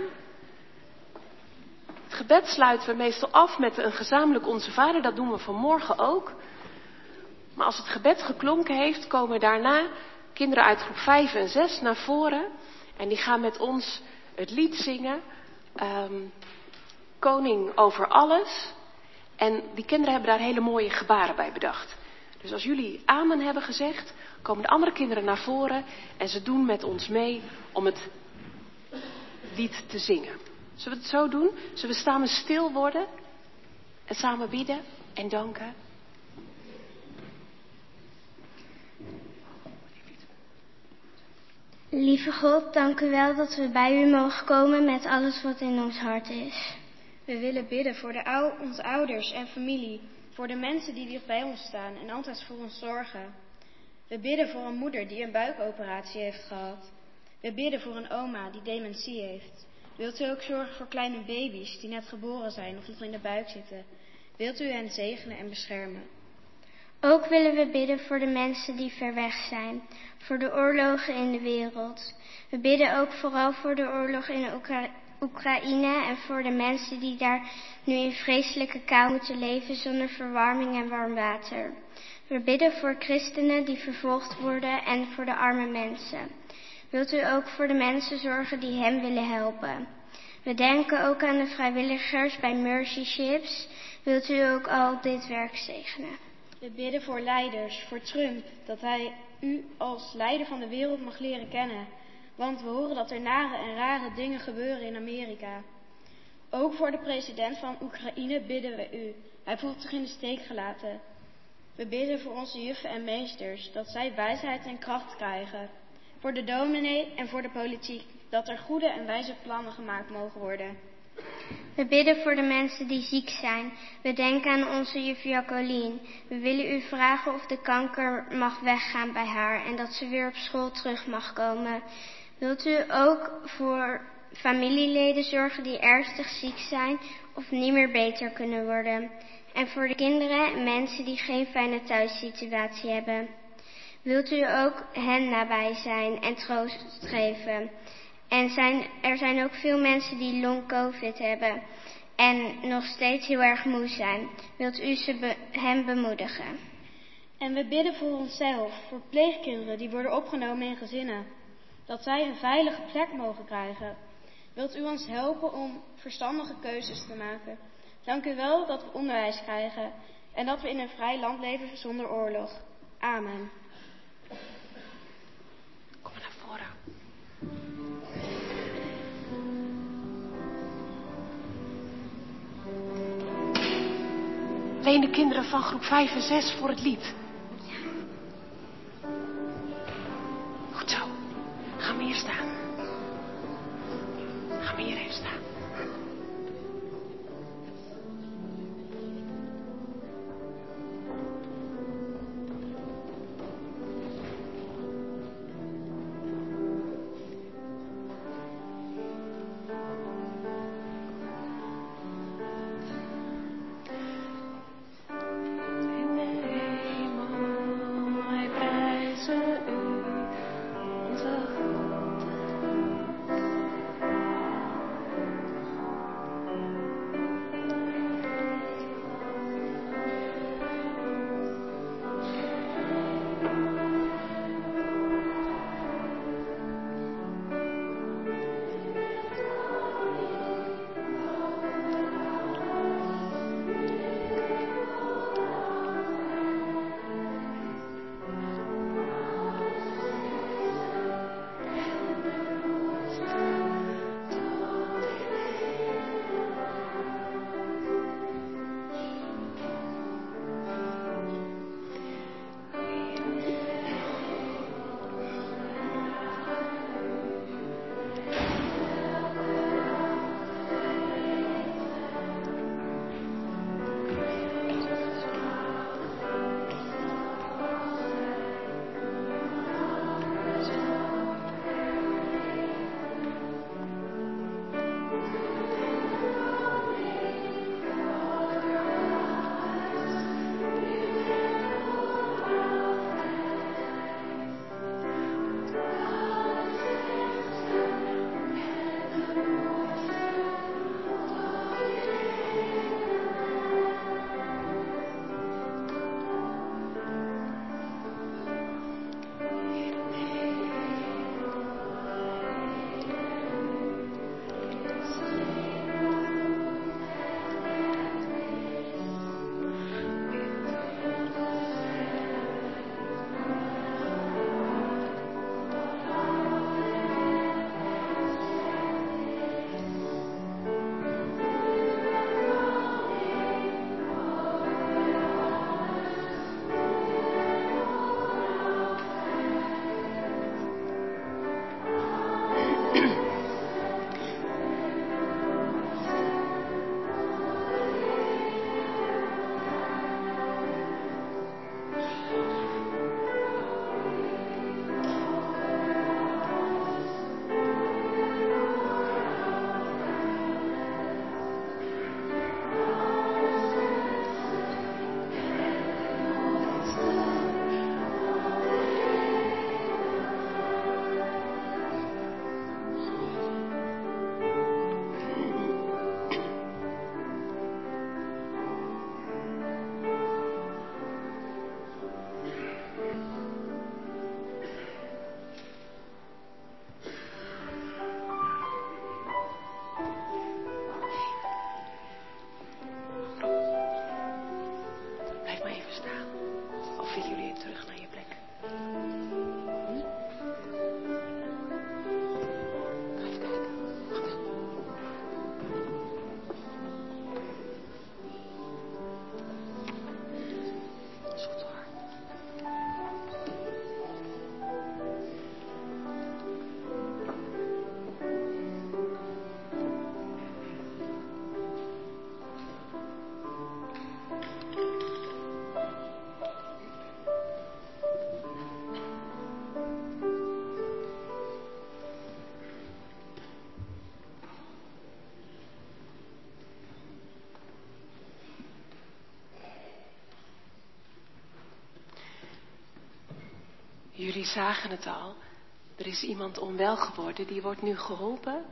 Het gebed sluiten we meestal af met een gezamenlijk Onze Vader. Dat doen we vanmorgen ook. Maar als het gebed geklonken heeft, komen daarna kinderen uit groep 5 en 6 naar voren. En die gaan met ons het lied zingen. Koning over alles. En die kinderen hebben daar hele mooie gebaren bij bedacht. Dus als jullie amen hebben gezegd, komen de andere kinderen naar voren en ze doen met ons mee om het lied te zingen. Zullen we het zo doen? Zullen we samen stil worden en samen bidden en danken? Lieve God, dank u wel dat we bij u mogen komen met alles wat in ons hart is. We willen bidden voor onze ouders en familie, voor de mensen die dicht bij ons staan en altijd voor ons zorgen. We bidden voor een moeder die een buikoperatie heeft gehad. We bidden voor een oma die dementie heeft. Wilt u ook zorgen voor kleine baby's die net geboren zijn of nog in de buik zitten? Wilt u hen zegenen en beschermen? Ook willen we bidden voor de mensen die ver weg zijn, voor de oorlogen in de wereld. We bidden ook vooral voor de oorlog in Oekraïne en voor de mensen die daar nu in vreselijke kou moeten leven zonder verwarming en warm water. We bidden voor christenen die vervolgd worden en voor de arme mensen. Wilt u ook voor de mensen zorgen die hem willen helpen? We denken ook aan de vrijwilligers bij Mercy Ships. Wilt u ook al dit werk zegenen? We bidden voor leiders, voor Trump, dat hij u als leider van de wereld mag leren kennen. Want we horen dat er nare en rare dingen gebeuren in Amerika. Ook voor de president van Oekraïne bidden we u. Hij voelt zich in de steek gelaten. We bidden voor onze juffen en meesters, dat zij wijsheid en kracht krijgen. Voor de dominee en voor de politiek, dat er goede en wijze plannen gemaakt mogen worden. We bidden voor de mensen die ziek zijn. We denken aan onze juf Jacqueline. We willen u vragen of de kanker mag weggaan bij haar en dat ze weer op school terug mag komen. Wilt u ook voor familieleden zorgen die ernstig ziek zijn of niet meer beter kunnen worden? En voor de kinderen en mensen die geen fijne thuissituatie hebben. Wilt u ook hen nabij zijn en troost geven? En er zijn ook veel mensen die long-covid hebben en nog steeds heel erg moe zijn. Wilt u hen bemoedigen? En we bidden voor onszelf, voor pleegkinderen die worden opgenomen in gezinnen. Dat zij een veilige plek mogen krijgen. Wilt u ons helpen om verstandige keuzes te maken? Dank u wel dat we onderwijs krijgen en dat we in een vrij land leven zonder oorlog. Amen. Kom maar naar voren. Leen de kinderen van groep 5 en 6 voor het lied. Goed zo. Ga maar hier staan. Ga maar hier even staan. Jullie zagen het al. Er is iemand onwel geworden, die wordt nu geholpen.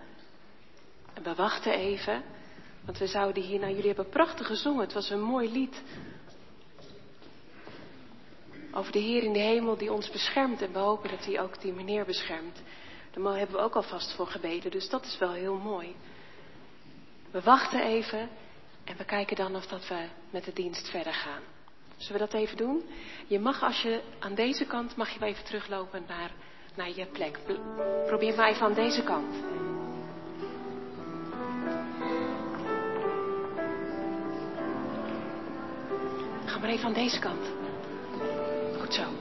En we wachten even, want we zouden hierna... Jullie hebben prachtig gezongen, het was een mooi lied. over de Heer in de hemel die ons beschermt. En we hopen dat hij ook die meneer beschermt. Daar hebben we ook alvast voor gebeden, dus dat is wel heel mooi. We wachten even en we kijken dan of dat we met de dienst verder gaan. Zullen we dat even doen? Je mag als je aan deze kant, mag je wel even teruglopen naar je plek. Probeer maar even aan deze kant. Ga maar even aan deze kant. Goed zo.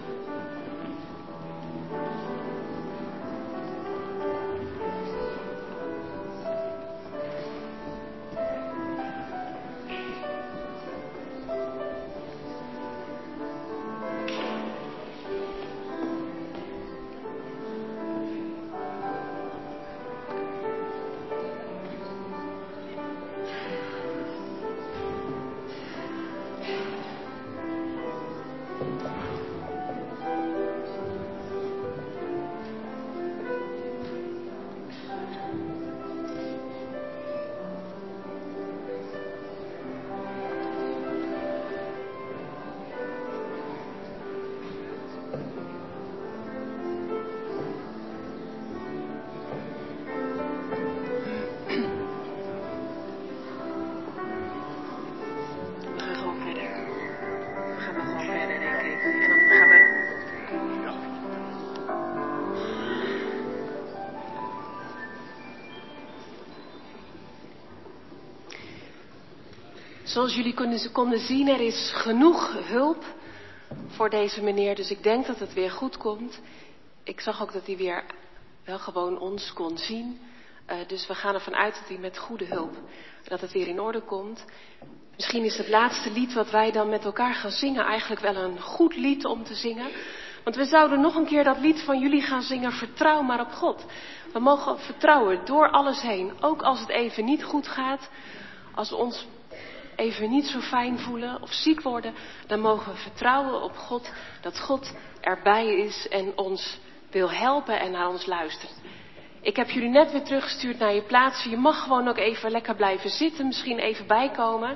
Zoals jullie konden zien, er is genoeg hulp voor deze meneer. Dus ik denk dat het weer goed komt. Ik zag ook dat hij weer wel gewoon ons kon zien. Dus we gaan ervan uit dat hij met goede hulp, dat het weer in orde komt. Misschien is het laatste lied wat wij dan met elkaar gaan zingen eigenlijk wel een goed lied om te zingen. Want we zouden nog een keer dat lied van jullie gaan zingen, Vertrouw maar op God. We mogen vertrouwen door alles heen. Ook als het even niet goed gaat, als we ons even niet zo fijn voelen of ziek worden, dan mogen we vertrouwen op God, dat God erbij is en ons wil helpen en naar ons luistert. Ik heb jullie net weer teruggestuurd naar je plaats. Je mag gewoon ook even lekker blijven zitten, misschien even bijkomen.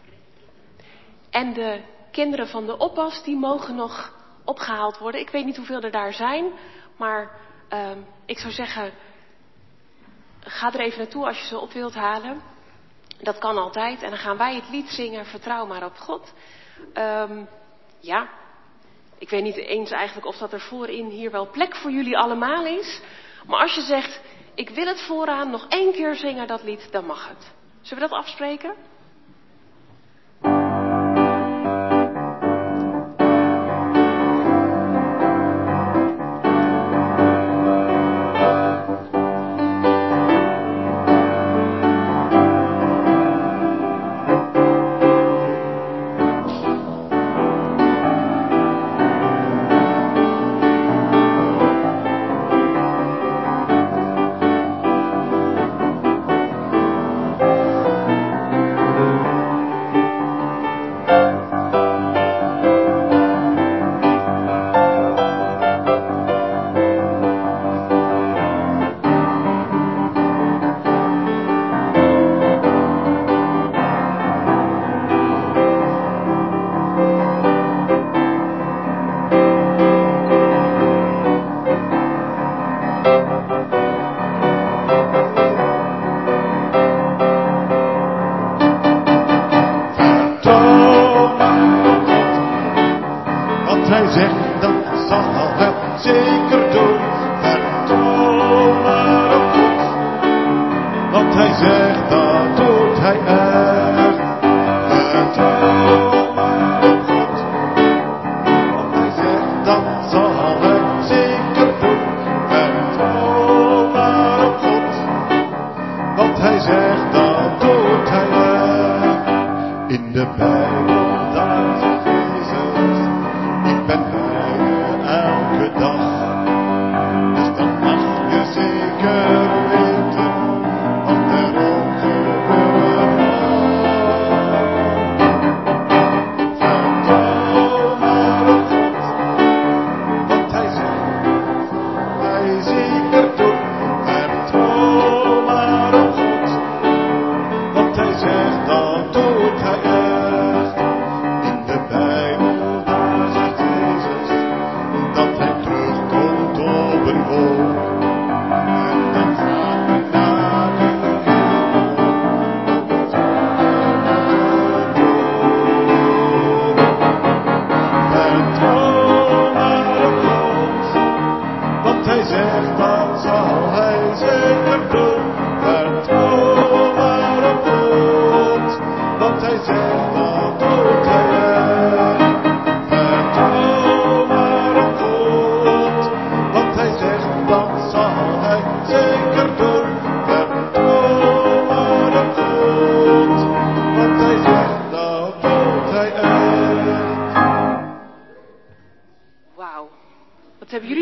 En de kinderen van de oppas, die mogen nog opgehaald worden. Ik weet niet hoeveel er daar zijn, maar ik zou zeggen, ga er even naartoe als je ze op wilt halen. Dat kan altijd. En dan gaan wij het lied zingen, Vertrouw maar op God. Ja, ik weet niet eens eigenlijk of dat er voorin hier wel plek voor jullie allemaal is. Maar als je zegt, ik wil het vooraan nog 1 keer zingen, dat lied, dan mag het. Zullen we dat afspreken?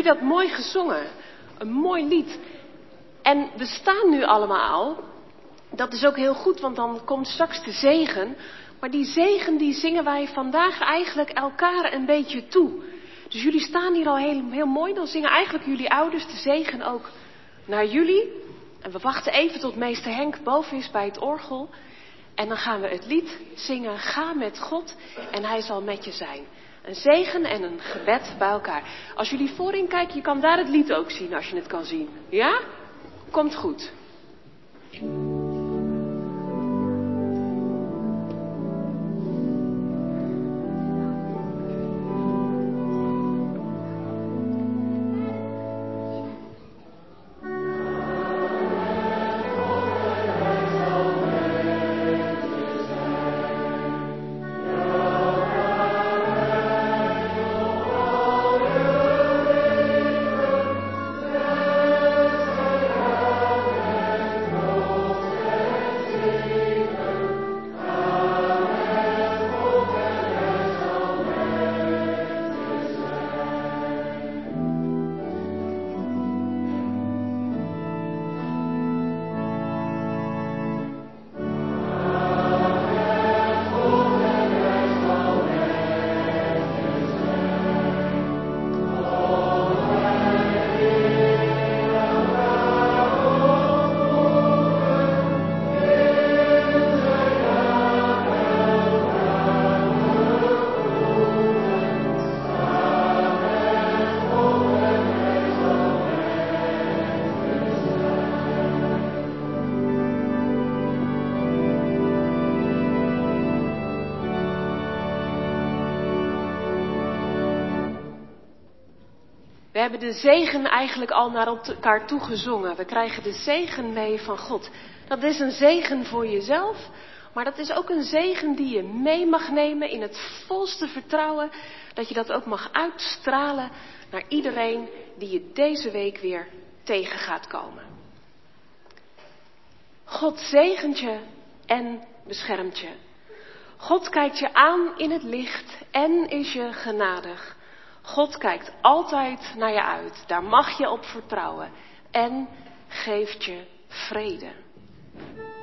dat mooi gezongen. Een mooi lied. En we staan nu allemaal. Dat is ook heel goed, want dan komt straks de zegen. Maar die zegen die zingen wij vandaag eigenlijk elkaar een beetje toe. Dus jullie staan hier al heel mooi. Dan zingen eigenlijk jullie ouders de zegen ook naar jullie. En we wachten even tot meester Henk boven is bij het orgel. En dan gaan we het lied zingen, Ga met God en hij zal met je zijn. Een zegen en een gebed bij elkaar. Als jullie voorin kijken, je kan daar het lied ook zien als je het kan zien. Ja? Komt goed. We hebben de zegen eigenlijk al naar elkaar toe gezongen. We krijgen de zegen mee van God. Dat is een zegen voor jezelf, maar dat is ook een zegen die je mee mag nemen in het volste vertrouwen. Dat je dat ook mag uitstralen naar iedereen die je deze week weer tegen gaat komen. God zegent je en beschermt je. God kijkt je aan in het licht en is je genadig. God kijkt altijd naar je uit. Daar mag je op vertrouwen. En geeft je vrede.